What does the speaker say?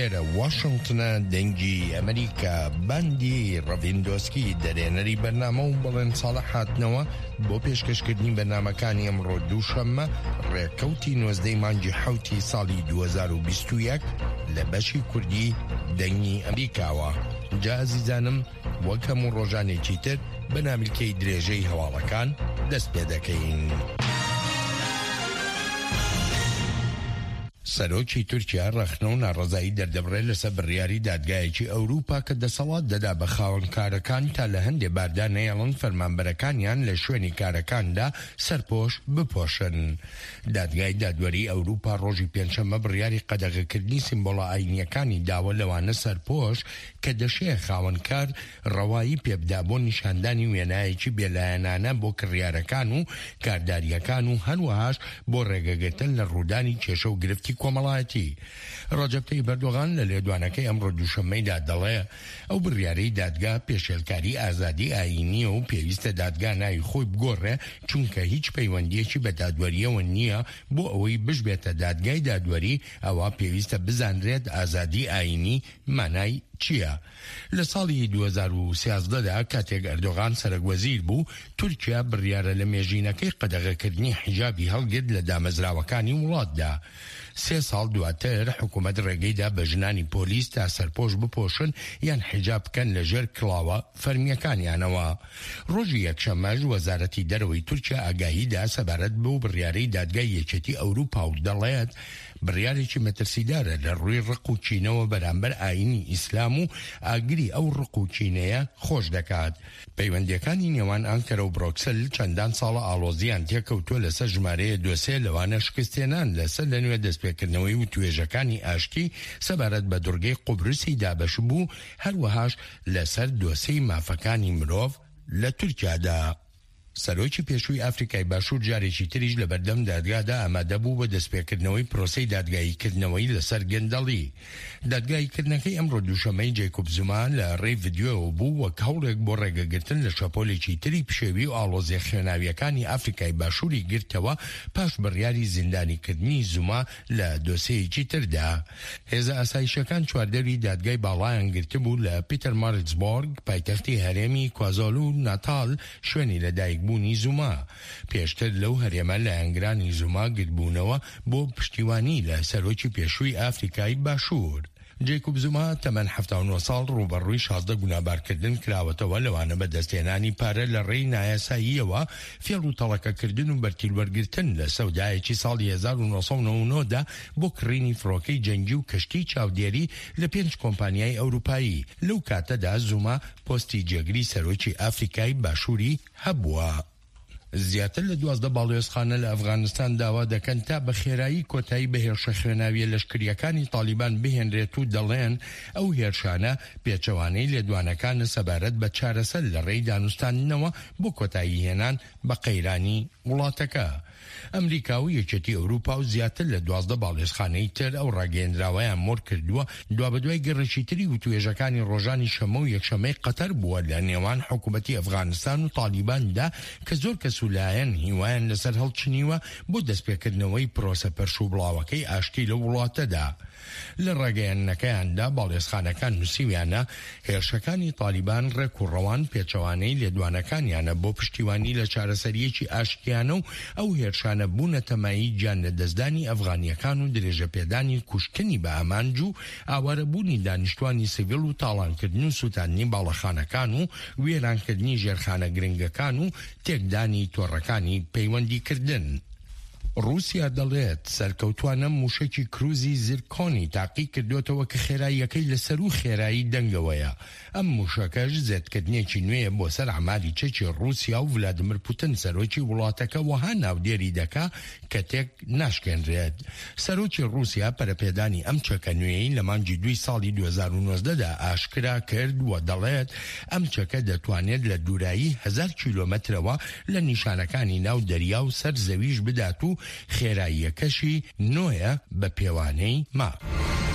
لێرە واشنگتنە دەنگی ئەمریکا باندی ڕەڤیندۆسکی دەرێنەری بەرنامە و بەڵێن ساڵە هاتنەوە بۆ پێشکەشکردنی بەرنامەکانی ئەمڕۆ دووشەممە ڕێکەوتی 19 مانگی حوتی ساڵی 2021 لە بەشی کوردی دەنگی ئەمریکاوە. جا ئازیزانم وەک هەموو ڕۆژانێکی تر بە نامیلکەی درێژەی هەواڵەکان دەست پێ دەکەین. سەرۆکی تورکیا ڕەخنە و ناڕەزایی دەردەبڕێت لەسەر بڕیاری دادگایەکی ئەوروپا کە دەسەڵات دەدا بە خاوەنکارەکان تا لە هەندێک باردا نەیەڵن فەرمانبەرەکانیان لە شوێنی کارەکاندا سەرپۆش بپۆشن. دادگای دادوەری ئەوروپا ڕۆژی پێنجشەممە بڕیاری قەدەغەکردنی سیمبۆڵە ئاینیەکانی داوە لەوانە سەرپۆش کە دەشەیە خاوەنکار ڕەوایی پێبدا بۆ نیشاندانی وێنایەکی بێلایەنانە بۆ کڕیارەکان و کارداریەکان و هەروەهاش بۆ ڕێگەگرتن لە ڕوودانی کێشە و گرفتی کۆمەڵایەتی. ڕەجەب تەیب ئەردۆغان لە لێدوانەکەی ئەمڕۆ دووشەممەیدا دەڵێ ئەو بڕیارەی دادگا پێشێلکاری ئازادی ئاینیە و پێویستە دادگا ناوی خۆی بگۆڕێ چونکە هیچ پەیوەندیەکی بە دادوەریەوە نییە بۆ ئەوەی بژبێتە دادگای دادوەری ئەوە پێویستە بزانرێت ئازادی ئاینی مانای چییە؟ لە ساڵی 2013دا کاتێک ئەردۆغان سەرۆکوەزیر بوو تورکیا بڕیارە لە مێژینەکەی قەدەغەکردنی حیجابی هەڵگرت لە دامەزراوەکانی وڵاتدا. 3 ساڵ دواتر حکوومەت ڕێگەیدا بە ژنانی پۆلیس تا سەرپۆش بپۆشن یان حیجاب بکەن لەژێر کڵاوە فەرمیەکانیانەوە. ڕۆژی یەکشەممەش وەزارەتی دەرەوەی تورکیا ئاگاهیدا سەبارەت بۆ بڕیارەی دادگای یەکێتی ئەوروپا و دەڵێت بڕیارێکی مەترسیدارە لە ڕووی ڕق و چینەوە بەرامبەر ئاینی ئیسلام و ئاگری ئەو ڕق و چینەیە خۆش دەکات. پەیوەندیەکانی نێوان ئانکەرە و برۆکسل چەندان ساڵە ئاڵۆزیان تێکەوتووە لەسەر ژمارەیە دۆسێ لەوانە شکستێنان لەسەر لەنوێ دەستپێکردنەوەی و توێژەکانی ئاشتی سەبارەت بە دورگەی قوبرسی دابەش بوو، هەروەهاش لەسەر دۆسەی مافەکانی مرۆڤ لە تورکیادا. سەرۆکی پێشووی ئافریکای باشوور جارێکی تریش لە بەردەم دادگادا ئامادە بوو بە دەستپێکردنەوەی پرۆسەی دادگاییکردنەوەی لەسەر گەندەڵی. دادگاییکردنەکەی ئەمڕۆ دووشەممەی جێکۆب زوما لە ڕێی ڤیدیۆەوە بوو وەک هەوڵێک بۆ ڕێگەگرتن لە شەپۆلێکی تری پشێوی و ئاڵۆزیە خوێناویەکانی ئافریکای باشووری گرتەوە پاش بڕیاری زیندانیکردنی زوما لە دۆسەیەکی تردا. هێزە ئاسایشەکان چواردەری دادگای باڵایان گرتبوو لە پیتەرمارتزبۆرگ پایتەختی هەرێمی کوازالو ناتال شوێنی لەدایک بوونی زوما. پێشتر لەو هەرێمە لە ئەنگرانی زوما گرتبوونەوە بۆ پشتیوانی لە سەرۆکی پێشووی ئافریکای باشوور. جێکوب زوما تەمەن 79 ساڵ ڕوبەڕووی 16 گونابارکردن کراوەتەوە لەوانە بە دەستێنانی پارە لە ڕێی نایاساییەوە فێڵ و تەڵەکەکردن و بەرتیلوەرگرتن لە سەودایەکی ساڵی 1990دا بۆ کڕینی فڕۆکەی جەنگی و کەشتی چاودێری لە 5 کۆمپانیای ئەوروپایی. لەو کاتەدا زوما پۆستی جێگری سەرۆکی ئافریکای باشووری هەبووە. زیاتر لە 12 باڵێۆزخانە لە ئەفغانستان داوا دەکەن تا بە خێرایی کۆتایی بە هێرشە خوێناویە لەشکریەکانی تالیبان بهێنرێت و دەڵێن ئەو هێرشانە پێچەوانەی لێدوانەکانە سەبارەت بە چارەسەر لە ڕێی دانوستانەوە بۆ کۆتایی هێنان بە قەیرانی وڵاتەکە. ئەمریکا و یەکێتی ئەوروپا و زیاتر لە 12 باڵێۆزخانەی تر ئەو ڕاگەیەندراوەیان مۆر کردووە دوا بەدوای گەڕێکی تری و توێژەکانی ڕۆژانی شەمە و یەکشەمەی قەتەر بووە لە نێوان حکوومەتی ئەفغانستان و تالیباندا کە زۆر کەس و لایەن هیوایان لەسەر هەڵچنیوە بۆ دەستپێکردنەوەی پرۆسە پەرشوو بڵاوەکەی ئاشتی لە وڵاتەدا. لە ڕاگەیەندنەکەیاندا باڵێۆزخانەکان نووسیویانە هێرشەکانی تالیبان ڕێک و ڕەوان پێچەوانەی لێدوانەکانیانە بۆ پشتیوانی لە چارەسەریەکی ئاشتیانە و ئەو هێرشانە بوونە تەمایی گیان لە دەستدانی ئەفغانیەکان و درێژە پێدانی کوشتنی بە ئامانج و ئاوارەبوونی دانیشتوانی سیڤیل و تاڵانکردن و سوتاندنی باڵەخانەکان و وێرانکردنی ژێرخانە گرنگەکان و تێکدانی تۆڕەکانی پەیوەندیکردن. رووسیا دەڵێت سەرکەوتوانە موشکی کروزی زیرکۆنی تاقی کردوێتەوە کە خێراییەکەی لەسەر و خێرایی دەنگەوەیە. ئەم موشەکەش زێدکردنێکی نوێیە بۆ سەر ئەعماری چەکی رووسیا و ڤلادیمیر پوتین سەرۆکی وڵاتەکە وەها ناودێری دەکا کە تێک ناشکێنرێت. سەرۆکی رووسیا پەرەپێدانی ئەم چەکە نوێی لە مانگی 2 ساڵی 2019دا ئاشکرا کرد و دەڵێت ئەم چەکە دەتوانێت لە دوورایی 1000 کیلۆمەترەوە لە نیشانەکانی ناو دەریا و سەر زەویش بدات و خێراییەکەشی نۆیە بە پێوانەی ما.